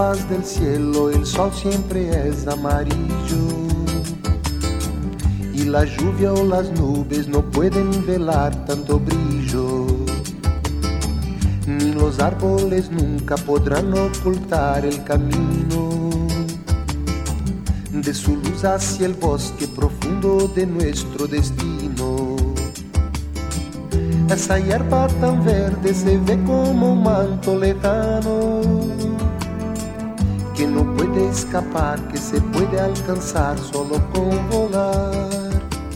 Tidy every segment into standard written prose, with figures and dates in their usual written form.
mapas del cielo el sol siempre es amarillo y la lluvia o las nubes no pueden velar tanto brillo, ni los árboles nunca podrán ocultar el camino de su luz hacia el bosque profundo de nuestro destino. Esa hierba tan verde se ve como un manto lejano que no puede escapar, que se puede alcanzar solo con volar.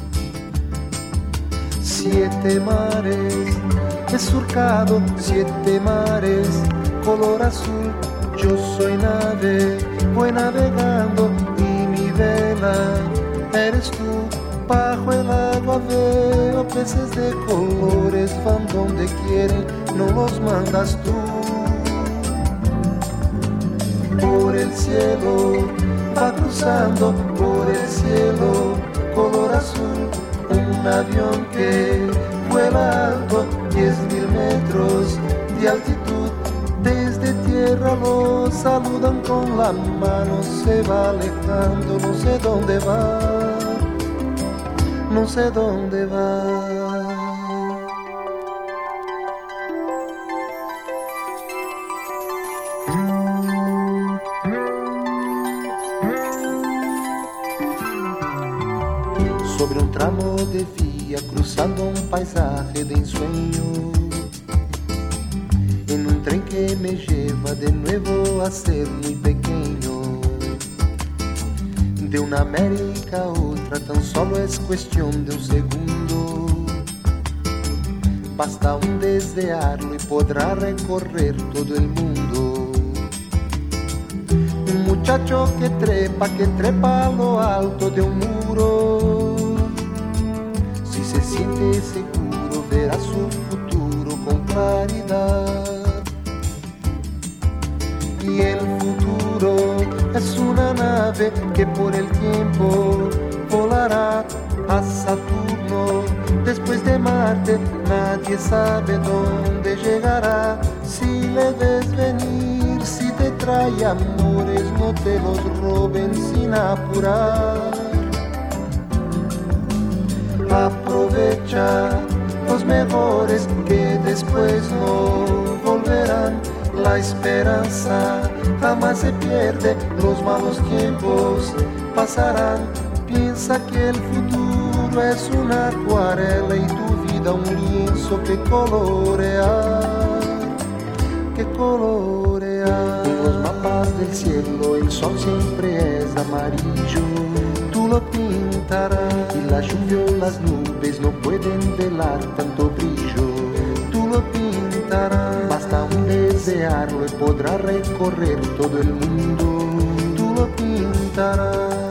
7 mares he surcado, 7 mares, color azul. Yo soy nave, voy navegando y mi vela eres tú. Bajo el agua veo peces de colores, van donde quieren, no los mandas tú. Por el cielo va cruzando, por el cielo color azul, un avión que vuela alto, 10.000 metros de altitud. Desde tierra lo saludan con la mano, se va alejando, no sé dónde va, no sé dónde va. Sobre un tramo de vía, cruzando un paisaje de ensueño, en un tren que me lleva de nuevo a ser muy pequeño. De una América a otra tan solo es cuestión de un segundo. Basta un desearlo y podrá recorrer todo el mundo. Un muchacho que trepa a lo alto de un muro. Si se siente seguro verá su futuro con claridad. Y el futuro es una nave que por el tiempo volará a Saturno. Después de Marte nadie sabe dónde llegará. Si le ves venir, si te trae amores, no te los roben sin apurar. Aprovecha los mejores que después no volverán. La esperanza jamás se pierde, los malos tiempos pasarán. Piensa que el futuro es una acuarela y tu vida un lienzo que colorear, que colorear. En los mapas del cielo el sol siempre es amarillo, tú lo pintarás y la lluvia o las nubes no pueden velar tanto brillo, tú lo pintarás. Basta un desearlo y podrá recorrer todo el mundo, tú lo pintarás.